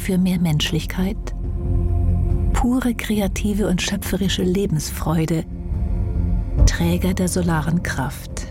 für mehr Menschlichkeit, pure kreative und schöpferische Lebensfreude, Träger der solaren Kraft.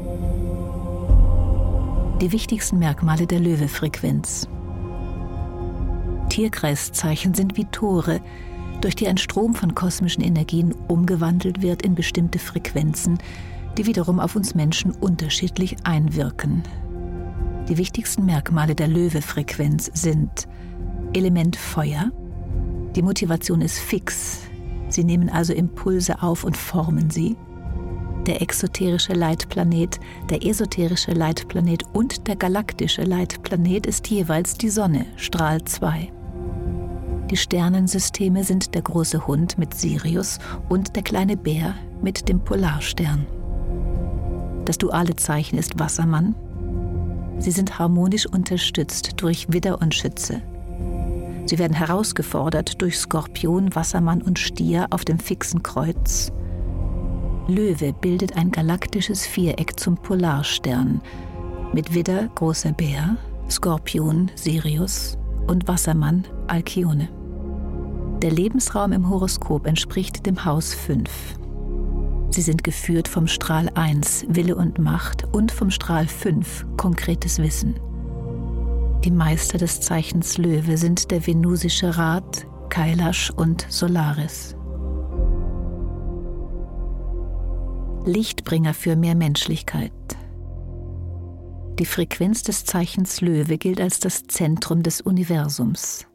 Die wichtigsten Merkmale der Löwe-Frequenz. Tierkreiszeichen sind wie Tore, durch die ein Strom von kosmischen Energien umgewandelt wird in bestimmte Frequenzen, die wiederum auf uns Menschen unterschiedlich einwirken. Die wichtigsten Merkmale der Löwe-Frequenz sind Element Feuer. Die Motivation ist fix. Sie nehmen also Impulse auf und formen sie. Der exoterische Leitplanet, der esoterische Leitplanet und der galaktische Leitplanet ist jeweils die Sonne, Strahl 2. Die Sternensysteme sind der große Hund mit Sirius und der kleine Bär mit dem Polarstern. Das duale Zeichen ist Wassermann. Sie sind harmonisch unterstützt durch Widder und Schütze. Sie werden herausgefordert durch Skorpion, Wassermann und Stier auf dem fixen Kreuz. Löwe bildet ein galaktisches Viereck zum Polarstern mit Widder, großer Bär, Skorpion, Sirius und Wassermann, Alkione. Der Lebensraum im Horoskop entspricht dem Haus 5. Sie sind geführt vom Strahl 1, Wille und Macht, und vom Strahl 5, konkretes Wissen. Die Meister des Zeichens Löwe sind der venusische Rat, Kailash und Solaris. Lichtbringer für mehr Menschlichkeit. Die Frequenz des Zeichens Löwe gilt als das Zentrum des Universums.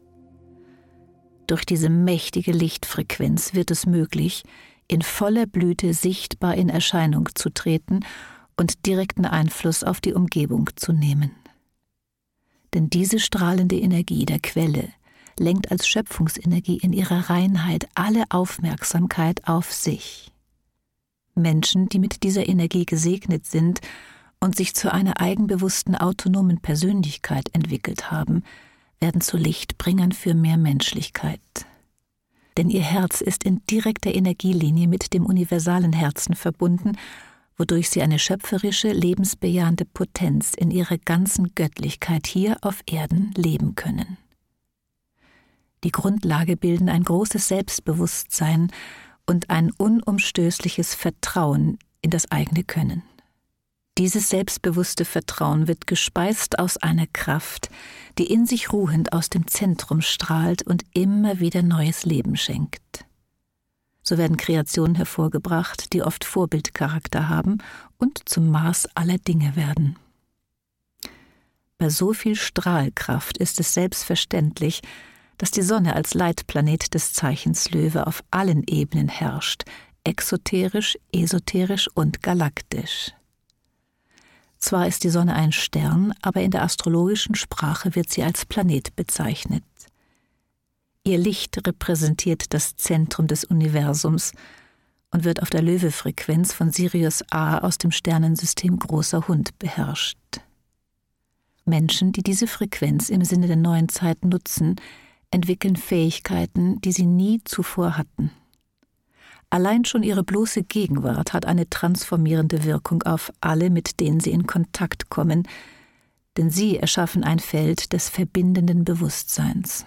Durch diese mächtige Lichtfrequenz wird es möglich, in voller Blüte sichtbar in Erscheinung zu treten und direkten Einfluss auf die Umgebung zu nehmen. Denn diese strahlende Energie der Quelle lenkt als Schöpfungsenergie in ihrer Reinheit alle Aufmerksamkeit auf sich. Menschen, die mit dieser Energie gesegnet sind und sich zu einer eigenbewussten, autonomen Persönlichkeit entwickelt haben, werden zu Lichtbringern für mehr Menschlichkeit. Denn ihr Herz ist in direkter Energielinie mit dem universalen Herzen verbunden, wodurch sie eine schöpferische, lebensbejahende Potenz in ihrer ganzen Göttlichkeit hier auf Erden leben können. Die Grundlage bilden ein großes Selbstbewusstsein und ein unumstößliches Vertrauen in das eigene Können. Dieses selbstbewusste Vertrauen wird gespeist aus einer Kraft, die in sich ruhend aus dem Zentrum strahlt und immer wieder neues Leben schenkt. So werden Kreationen hervorgebracht, die oft Vorbildcharakter haben und zum Maß aller Dinge werden. Bei so viel Strahlkraft ist es selbstverständlich, dass die Sonne als Leitplanet des Zeichens Löwe auf allen Ebenen herrscht, exoterisch, esoterisch und galaktisch. Zwar ist die Sonne ein Stern, aber in der astrologischen Sprache wird sie als Planet bezeichnet. Ihr Licht repräsentiert das Zentrum des Universums und wird auf der Löwe-Frequenz von Sirius A aus dem Sternensystem Großer Hund beherrscht. Menschen, die diese Frequenz im Sinne der neuen Zeit nutzen, entwickeln Fähigkeiten, die sie nie zuvor hatten. Allein schon ihre bloße Gegenwart hat eine transformierende Wirkung auf alle, mit denen sie in Kontakt kommen, denn sie erschaffen ein Feld des verbindenden Bewusstseins.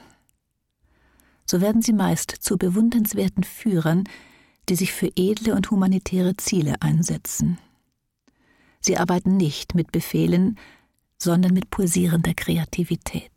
So werden sie meist zu bewundernswerten Führern, die sich für edle und humanitäre Ziele einsetzen. Sie arbeiten nicht mit Befehlen, sondern mit pulsierender Kreativität.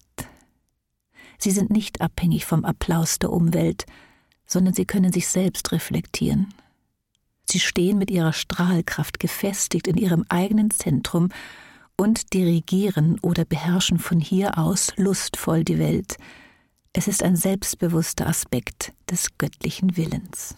Sie sind nicht abhängig vom Applaus der Umwelt, sondern sie können sich selbst reflektieren. Sie stehen mit ihrer Strahlkraft gefestigt in ihrem eigenen Zentrum und dirigieren oder beherrschen von hier aus lustvoll die Welt. Es ist ein selbstbewusster Aspekt des göttlichen Willens.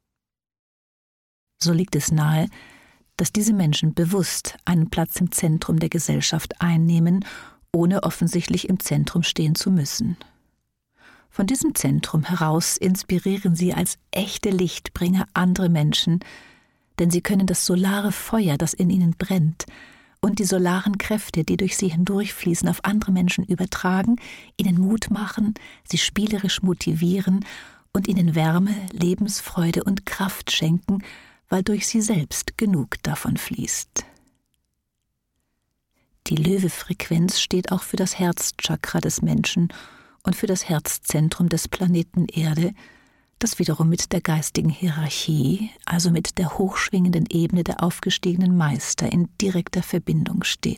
So liegt es nahe, dass diese Menschen bewusst einen Platz im Zentrum der Gesellschaft einnehmen, ohne offensichtlich im Zentrum stehen zu müssen. Von diesem Zentrum heraus inspirieren sie als echte Lichtbringer andere Menschen, denn sie können das solare Feuer, das in ihnen brennt, und die solaren Kräfte, die durch sie hindurchfließen, auf andere Menschen übertragen, ihnen Mut machen, sie spielerisch motivieren und ihnen Wärme, Lebensfreude und Kraft schenken, weil durch sie selbst genug davon fließt. Die Löwe-Frequenz steht auch für das Herzchakra des Menschen und für das Herzzentrum des Planeten Erde, das wiederum mit der geistigen Hierarchie, also mit der hochschwingenden Ebene der aufgestiegenen Meister in direkter Verbindung steht.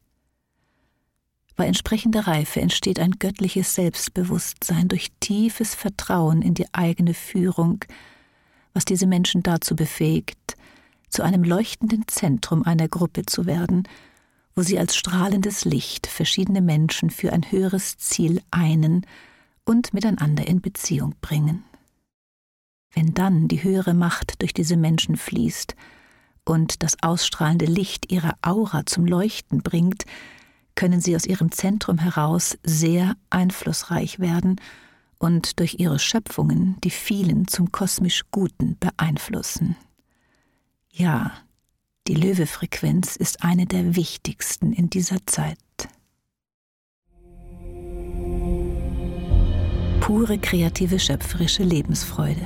Bei entsprechender Reife entsteht ein göttliches Selbstbewusstsein durch tiefes Vertrauen in die eigene Führung, was diese Menschen dazu befähigt, zu einem leuchtenden Zentrum einer Gruppe zu werden, wo sie als strahlendes Licht verschiedene Menschen für ein höheres Ziel einen und miteinander in Beziehung bringen. Wenn dann die höhere Macht durch diese Menschen fließt und das ausstrahlende Licht ihrer Aura zum Leuchten bringt, können sie aus ihrem Zentrum heraus sehr einflussreich werden und durch ihre Schöpfungen die vielen zum kosmisch Guten beeinflussen. Ja, die Löwe-Frequenz ist eine der wichtigsten in dieser Zeit. Pure kreative, schöpferische Lebensfreude.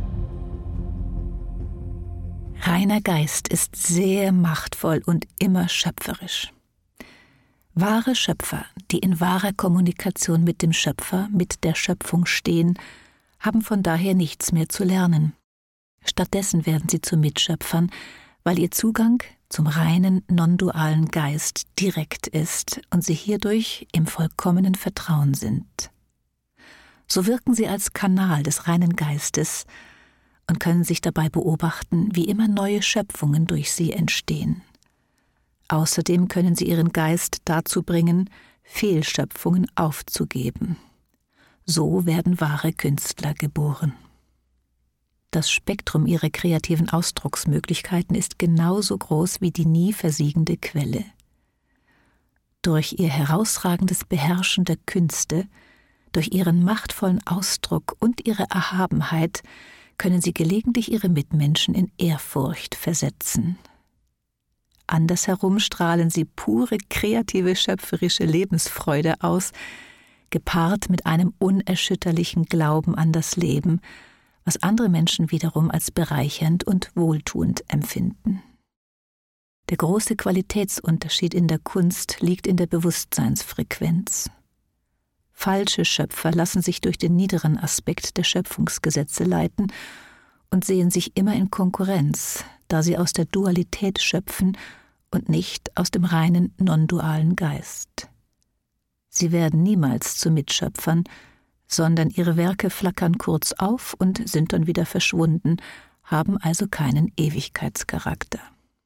Reiner Geist ist sehr machtvoll und immer schöpferisch. Wahre Schöpfer, die in wahrer Kommunikation mit dem Schöpfer, mit der Schöpfung stehen, haben von daher nichts mehr zu lernen. Stattdessen werden sie zu Mitschöpfern, weil ihr Zugang zum reinen, non-dualen Geist direkt ist und sie hierdurch im vollkommenen Vertrauen sind. So wirken sie als Kanal des reinen Geistes und können sich dabei beobachten, wie immer neue Schöpfungen durch sie entstehen. Außerdem können sie ihren Geist dazu bringen, Fehlschöpfungen aufzugeben. So werden wahre Künstler geboren. Das Spektrum ihrer kreativen Ausdrucksmöglichkeiten ist genauso groß wie die nie versiegende Quelle. Durch ihr herausragendes Beherrschen der Künste, durch ihren machtvollen Ausdruck und ihre Erhabenheit können sie gelegentlich ihre Mitmenschen in Ehrfurcht versetzen. Andersherum strahlen sie pure, kreative, schöpferische Lebensfreude aus, gepaart mit einem unerschütterlichen Glauben an das Leben, was andere Menschen wiederum als bereichernd und wohltuend empfinden. Der große Qualitätsunterschied in der Kunst liegt in der Bewusstseinsfrequenz. Falsche Schöpfer lassen sich durch den niederen Aspekt der Schöpfungsgesetze leiten und sehen sich immer in Konkurrenz, da sie aus der Dualität schöpfen und nicht aus dem reinen non-dualen Geist. Sie werden niemals zu Mitschöpfern, sondern ihre Werke flackern kurz auf und sind dann wieder verschwunden, haben also keinen Ewigkeitscharakter.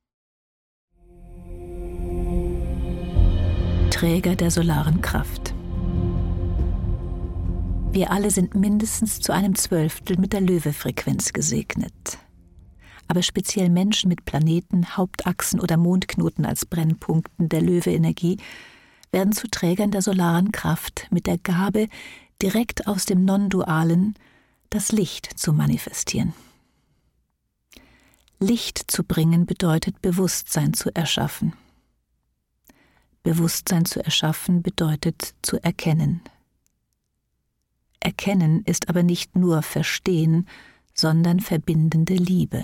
Träger der solaren Kraft. Wir alle sind mindestens zu einem 1/12 mit der Löwe-Frequenz gesegnet. Aber speziell Menschen mit Planeten, Hauptachsen oder Mondknoten als Brennpunkten der Löwe-Energie werden zu Trägern der solaren Kraft mit der Gabe, direkt aus dem Non-Dualen das Licht zu manifestieren. Licht zu bringen bedeutet, Bewusstsein zu erschaffen. Bewusstsein zu erschaffen bedeutet zu erkennen. Erkennen ist aber nicht nur Verstehen, sondern verbindende Liebe.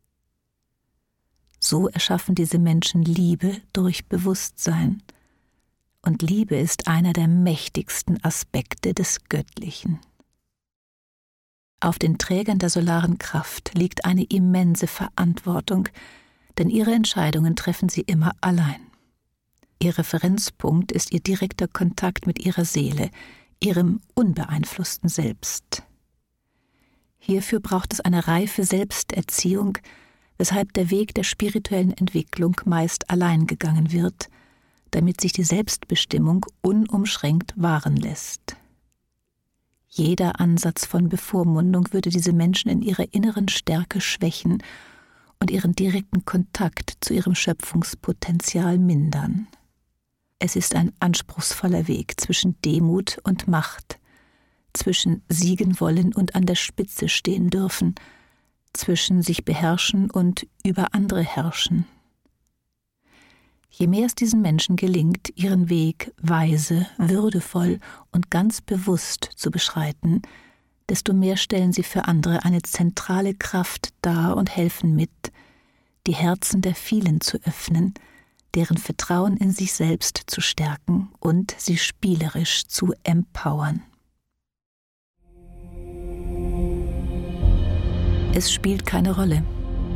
So erschaffen diese Menschen Liebe durch Bewusstsein. Und Liebe ist einer der mächtigsten Aspekte des Göttlichen. Auf den Trägern der solaren Kraft liegt eine immense Verantwortung, denn ihre Entscheidungen treffen sie immer allein. Ihr Referenzpunkt ist ihr direkter Kontakt mit ihrer Seele, ihrem unbeeinflussten Selbst. Hierfür braucht es eine reife Selbsterziehung, weshalb der Weg der spirituellen Entwicklung meist allein gegangen wird, damit sich die Selbstbestimmung unumschränkt wahren lässt. Jeder Ansatz von Bevormundung würde diese Menschen in ihrer inneren Stärke schwächen und ihren direkten Kontakt zu ihrem Schöpfungspotenzial mindern. Es ist ein anspruchsvoller Weg zwischen Demut und Macht, zwischen siegen wollen und an der Spitze stehen dürfen, zwischen sich beherrschen und über andere herrschen. Je mehr es diesen Menschen gelingt, ihren Weg weise, würdevoll und ganz bewusst zu beschreiten, desto mehr stellen sie für andere eine zentrale Kraft dar und helfen mit, die Herzen der vielen zu öffnen, deren Vertrauen in sich selbst zu stärken und sie spielerisch zu empowern. Es spielt keine Rolle.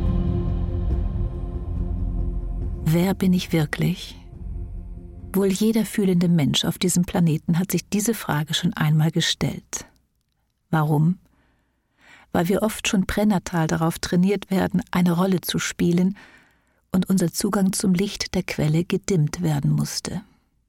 Wer bin ich wirklich? Wohl jeder fühlende Mensch auf diesem Planeten hat sich diese Frage schon einmal gestellt. Warum? Weil wir oft schon pränatal darauf trainiert werden, eine Rolle zu spielen und unser Zugang zum Licht der Quelle gedimmt werden musste.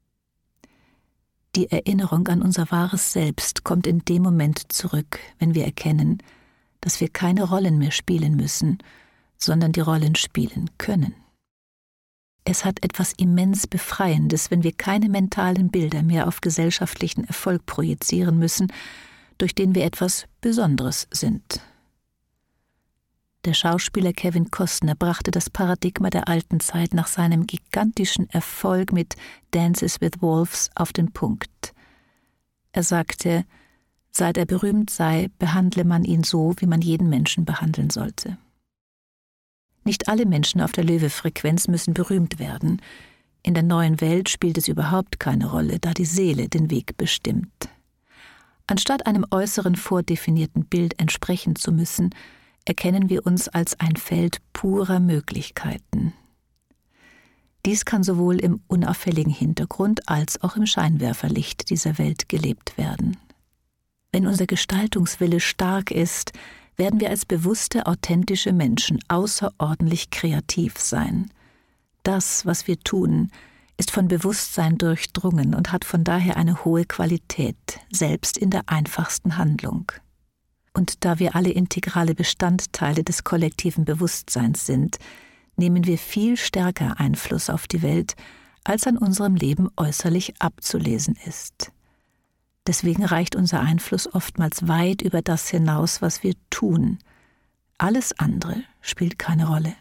Die Erinnerung an unser wahres Selbst kommt in dem Moment zurück, wenn wir erkennen, dass wir keine Rollen mehr spielen müssen, sondern die Rollen spielen können. Es hat etwas immens Befreiendes, wenn wir keine mentalen Bilder mehr auf gesellschaftlichen Erfolg projizieren müssen, durch den wir etwas Besonderes sind. Der Schauspieler Kevin Costner brachte das Paradigma der alten Zeit nach seinem gigantischen Erfolg mit Dances with Wolves auf den Punkt. Er sagte, seit er berühmt sei, behandle man ihn so, wie man jeden Menschen behandeln sollte. Nicht alle Menschen auf der Löwe-Frequenz müssen berühmt werden. In der neuen Welt spielt es überhaupt keine Rolle, da die Seele den Weg bestimmt. Anstatt einem äußeren vordefinierten Bild entsprechen zu müssen, erkennen wir uns als ein Feld purer Möglichkeiten. Dies kann sowohl im unauffälligen Hintergrund als auch im Scheinwerferlicht dieser Welt gelebt werden. Wenn unser Gestaltungswille stark ist, werden wir als bewusste, authentische Menschen außerordentlich kreativ sein. Das, was wir tun, ist von Bewusstsein durchdrungen und hat von daher eine hohe Qualität, selbst in der einfachsten Handlung. Und da wir alle integrale Bestandteile des kollektiven Bewusstseins sind, nehmen wir viel stärker Einfluss auf die Welt, als an unserem Leben äußerlich abzulesen ist. Deswegen reicht unser Einfluss oftmals weit über das hinaus, was wir tun. Alles andere spielt keine Rolle.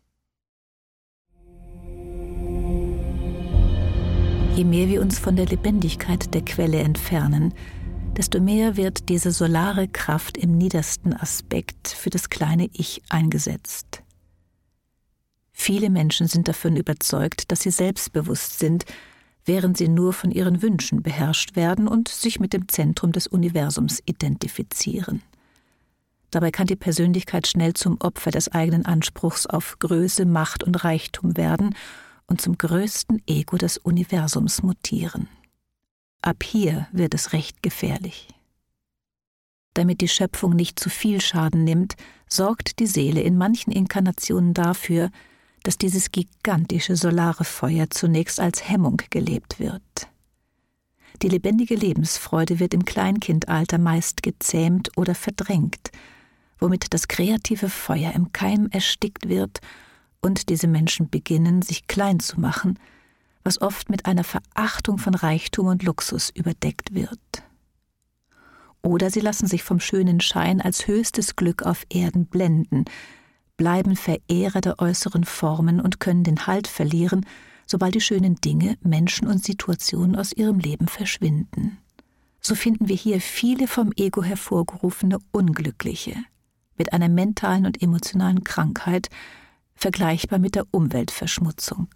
Je mehr wir uns von der Lebendigkeit der Quelle entfernen, desto mehr wird diese solare Kraft im niedersten Aspekt für das kleine Ich eingesetzt. Viele Menschen sind davon überzeugt, dass sie selbstbewusst sind, während sie nur von ihren Wünschen beherrscht werden und sich mit dem Zentrum des Universums identifizieren. Dabei kann die Persönlichkeit schnell zum Opfer des eigenen Anspruchs auf Größe, Macht und Reichtum werden und zum größten Ego des Universums mutieren. Ab hier wird es recht gefährlich. Damit die Schöpfung nicht zu viel Schaden nimmt, sorgt die Seele in manchen Inkarnationen dafür, dass dieses gigantische solare Feuer zunächst als Hemmung gelebt wird. Die lebendige Lebensfreude wird im Kleinkindalter meist gezähmt oder verdrängt, womit das kreative Feuer im Keim erstickt wird und diese Menschen beginnen, sich klein zu machen, was oft mit einer Verachtung von Reichtum und Luxus überdeckt wird. Oder sie lassen sich vom schönen Schein als höchstes Glück auf Erden blenden, bleiben Verehrer der äußeren Formen und können den Halt verlieren, sobald die schönen Dinge, Menschen und Situationen aus ihrem Leben verschwinden. So finden wir hier viele vom Ego hervorgerufene Unglückliche, mit einer mentalen und emotionalen Krankheit, vergleichbar mit der Umweltverschmutzung.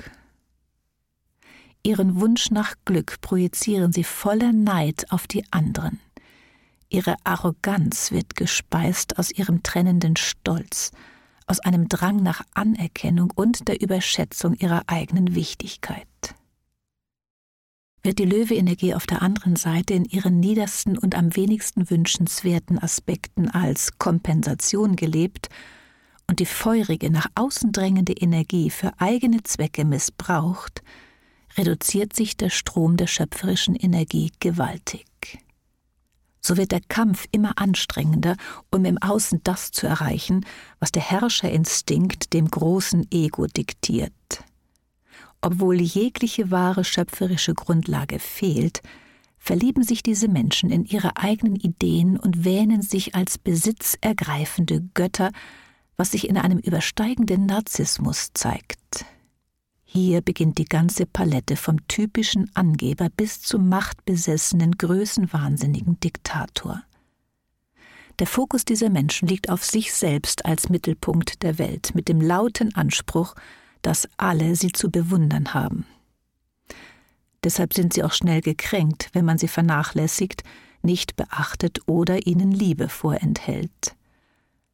Ihren Wunsch nach Glück projizieren sie voller Neid auf die anderen. Ihre Arroganz wird gespeist aus ihrem trennenden Stolz, aus einem Drang nach Anerkennung und der Überschätzung ihrer eigenen Wichtigkeit. Wird die Löwe-Energie auf der anderen Seite in ihren niedersten und am wenigsten wünschenswerten Aspekten als Kompensation gelebt und die feurige, nach außen drängende Energie für eigene Zwecke missbraucht, reduziert sich der Strom der schöpferischen Energie gewaltig. So wird der Kampf immer anstrengender, um im Außen das zu erreichen, was der Herrscherinstinkt dem großen Ego diktiert. Obwohl jegliche wahre schöpferische Grundlage fehlt, verlieben sich diese Menschen in ihre eigenen Ideen und wähnen sich als besitzergreifende Götter, was sich in einem übersteigenden Narzissmus zeigt. Hier beginnt die ganze Palette vom typischen Angeber bis zum machtbesessenen, größenwahnsinnigen Diktator. Der Fokus dieser Menschen liegt auf sich selbst als Mittelpunkt der Welt, mit dem lauten Anspruch, dass alle sie zu bewundern haben. Deshalb sind sie auch schnell gekränkt, wenn man sie vernachlässigt, nicht beachtet oder ihnen Liebe vorenthält.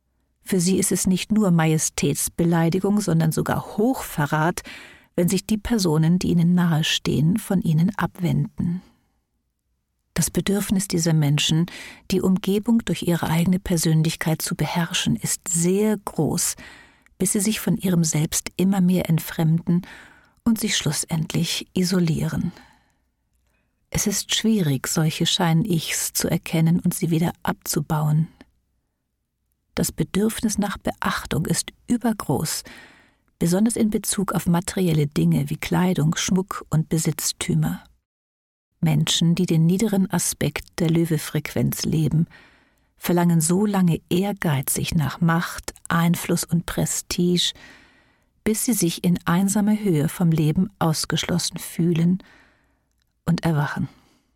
Für sie ist es nicht nur Majestätsbeleidigung, sondern sogar Hochverrat, wenn sich die Personen, die ihnen nahestehen, von ihnen abwenden. Das Bedürfnis dieser Menschen, die Umgebung durch ihre eigene Persönlichkeit zu beherrschen, ist sehr groß, bis sie sich von ihrem Selbst immer mehr entfremden und sich schlussendlich isolieren. Es ist schwierig, solche Schein-Ichs zu erkennen und sie wieder abzubauen. Das Bedürfnis nach Beachtung ist übergroß, besonders in Bezug auf materielle Dinge wie Kleidung, Schmuck und Besitztümer. Menschen, die den niederen Aspekt der Löwe-Frequenz leben, verlangen so lange ehrgeizig nach Macht, Einfluss und Prestige, bis sie sich in einsamer Höhe vom Leben ausgeschlossen fühlen und erwachen.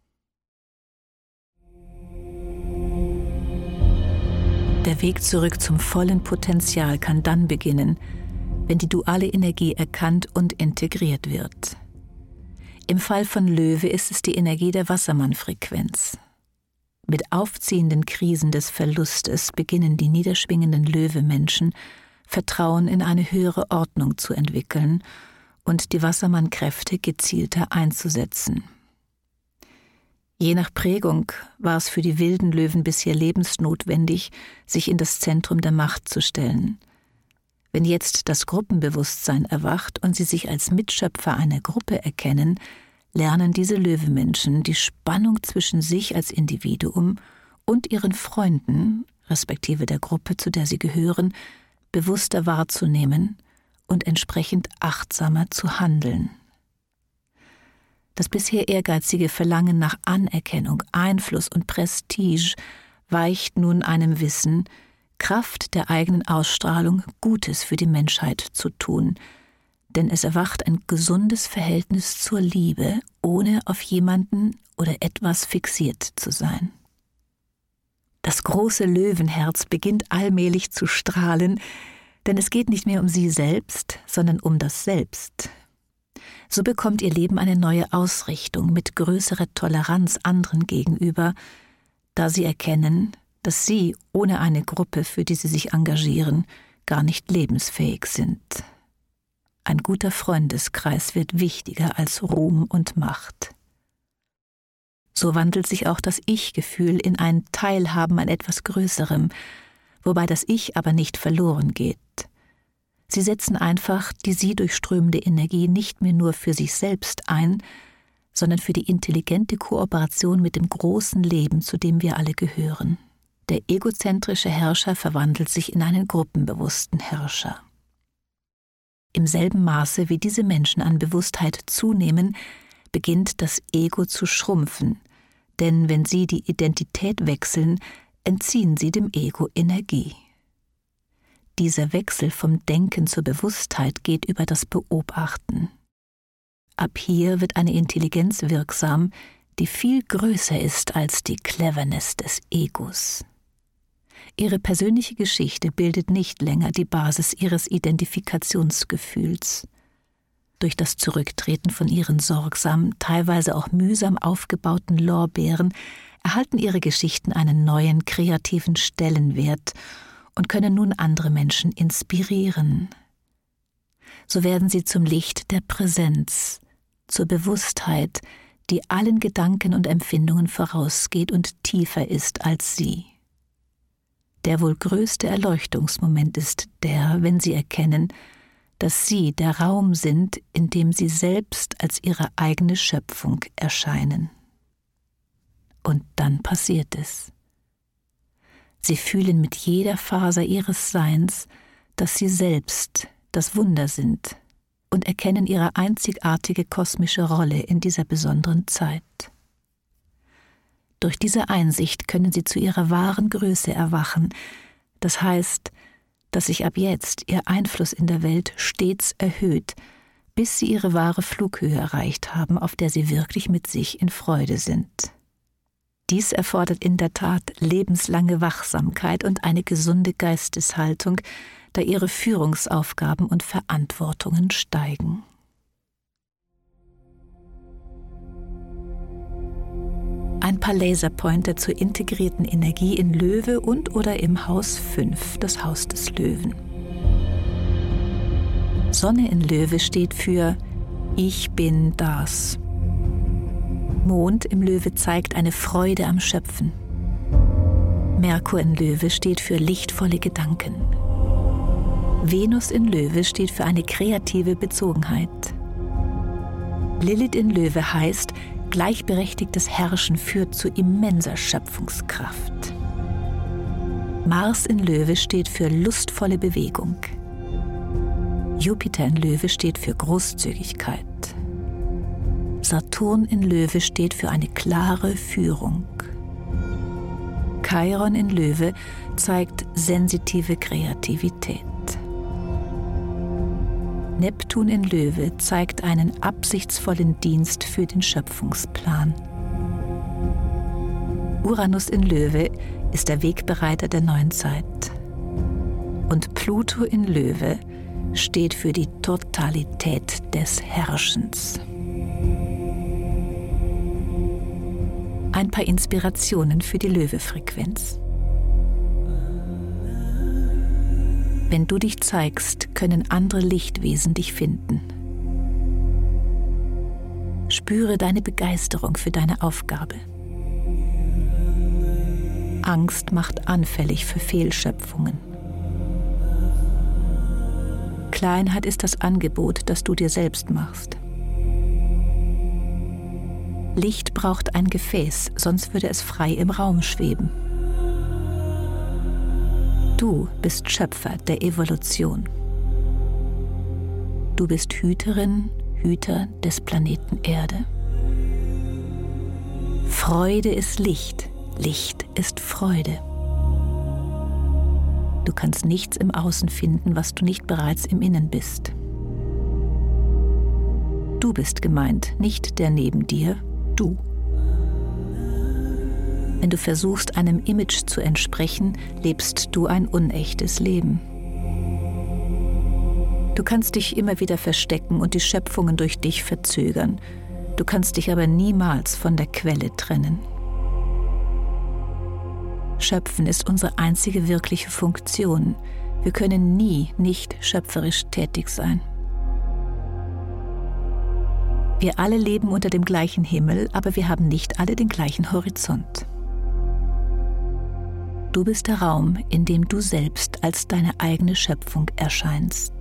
Der Weg zurück zum vollen Potenzial kann dann beginnen, wenn die duale Energie erkannt und integriert wird. Im Fall von Löwe ist es die Energie der Wassermann-Frequenz. Mit aufziehenden Krisen des Verlustes beginnen die niederschwingenden Löwe-Menschen, Vertrauen in eine höhere Ordnung zu entwickeln und die Wassermann-Kräfte gezielter einzusetzen. Je nach Prägung war es für die wilden Löwen bisher lebensnotwendig, sich in das Zentrum der Macht zu stellen. Wenn jetzt das Gruppenbewusstsein erwacht und sie sich als Mitschöpfer einer Gruppe erkennen, lernen diese Löwemenschen die Spannung zwischen sich als Individuum und ihren Freunden, respektive der Gruppe, zu der sie gehören, bewusster wahrzunehmen und entsprechend achtsamer zu handeln. Das bisher ehrgeizige Verlangen nach Anerkennung, Einfluss und Prestige weicht nun einem Wissen, Kraft der eigenen Ausstrahlung Gutes für die Menschheit zu tun, denn es erwacht ein gesundes Verhältnis zur Liebe, ohne auf jemanden oder etwas fixiert zu sein. Das große Löwenherz beginnt allmählich zu strahlen, denn es geht nicht mehr um sie selbst, sondern um das Selbst. So bekommt ihr Leben eine neue Ausrichtung mit größerer Toleranz anderen gegenüber, da sie erkennen, dass sie ohne eine Gruppe, für die sie sich engagieren, gar nicht lebensfähig sind. Ein guter Freundeskreis wird wichtiger als Ruhm und Macht. So wandelt sich auch das Ich-Gefühl in ein Teilhaben an etwas Größerem, wobei das Ich aber nicht verloren geht. Sie setzen einfach die sie durchströmende Energie nicht mehr nur für sich selbst ein, sondern für die intelligente Kooperation mit dem großen Leben, zu dem wir alle gehören. Der egozentrische Herrscher verwandelt sich in einen gruppenbewussten Herrscher. Im selben Maße, wie diese Menschen an Bewusstheit zunehmen, beginnt das Ego zu schrumpfen, denn wenn sie die Identität wechseln, entziehen sie dem Ego Energie. Dieser Wechsel vom Denken zur Bewusstheit geht über das Beobachten. Ab hier wird eine Intelligenz wirksam, die viel größer ist als die Cleverness des Egos. Ihre persönliche Geschichte bildet nicht länger die Basis ihres Identifikationsgefühls. Durch das Zurücktreten von ihren sorgsam, teilweise auch mühsam aufgebauten Lorbeeren erhalten ihre Geschichten einen neuen kreativen Stellenwert und können nun andere Menschen inspirieren. So werden sie zum Licht der Präsenz, zur Bewusstheit, die allen Gedanken und Empfindungen vorausgeht und tiefer ist als sie. Der wohl größte Erleuchtungsmoment ist der, wenn sie erkennen, dass sie der Raum sind, in dem sie selbst als ihre eigene Schöpfung erscheinen. Und dann passiert es. Sie fühlen mit jeder Faser ihres Seins, dass sie selbst das Wunder sind und erkennen ihre einzigartige kosmische Rolle in dieser besonderen Zeit. Durch diese Einsicht können sie zu ihrer wahren Größe erwachen, das heißt, dass sich ab jetzt ihr Einfluss in der Welt stets erhöht, bis sie ihre wahre Flughöhe erreicht haben, auf der sie wirklich mit sich in Freude sind. Dies erfordert in der Tat lebenslange Wachsamkeit und eine gesunde Geisteshaltung, da ihre Führungsaufgaben und Verantwortungen steigen. ein paar Laserpointer zur integrierten Energie in Löwe und/oder im Haus 5, das Haus des Löwen. Sonne in Löwe steht für Ich bin das. Mond im Löwe zeigt eine Freude am Schöpfen. Merkur in Löwe steht für lichtvolle Gedanken. Venus in Löwe steht für eine kreative Bezogenheit. Lilith in Löwe heißt, gleichberechtigtes Herrschen führt zu immenser Schöpfungskraft. Mars in Löwe steht für lustvolle Bewegung. Jupiter in Löwe steht für Großzügigkeit. Saturn in Löwe steht für eine klare Führung. Chiron in Löwe zeigt sensitive Kreativität. Neptun in Löwe zeigt einen absichtsvollen Dienst für den Schöpfungsplan. Uranus in Löwe ist der Wegbereiter der neuen Zeit. Und Pluto in Löwe steht für die Totalität des Herrschens. Ein paar Inspirationen für die Löwe-Frequenz. Wenn du dich zeigst, können andere Lichtwesen dich finden. Spüre deine Begeisterung für deine Aufgabe. Angst macht anfällig für Fehlschöpfungen. Kleinheit ist das Angebot, das du dir selbst machst. Licht braucht ein Gefäß, sonst würde es frei im Raum schweben. Du bist Schöpfer der Evolution. Du bist Hüterin, Hüter des Planeten Erde. Freude ist Licht, Licht ist Freude. Du kannst nichts im Außen finden, was du nicht bereits im Innen bist. Du bist gemeint, nicht der neben dir, du. Wenn du versuchst, einem Image zu entsprechen, lebst du ein unechtes Leben. Du kannst dich immer wieder verstecken und die Schöpfungen durch dich verzögern. Du kannst dich aber niemals von der Quelle trennen. Schöpfen ist unsere einzige wirkliche Funktion. Wir können nie nicht schöpferisch tätig sein. Wir alle leben unter dem gleichen Himmel, aber wir haben nicht alle den gleichen Horizont. Du bist der Raum, in dem du selbst als deine eigene Schöpfung erscheinst.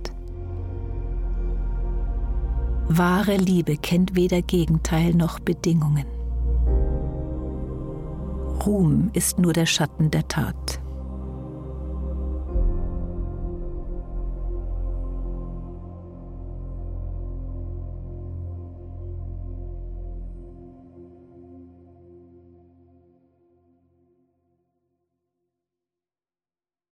Wahre Liebe kennt weder Gegenteil noch Bedingungen. Ruhm ist nur der Schatten der Tat.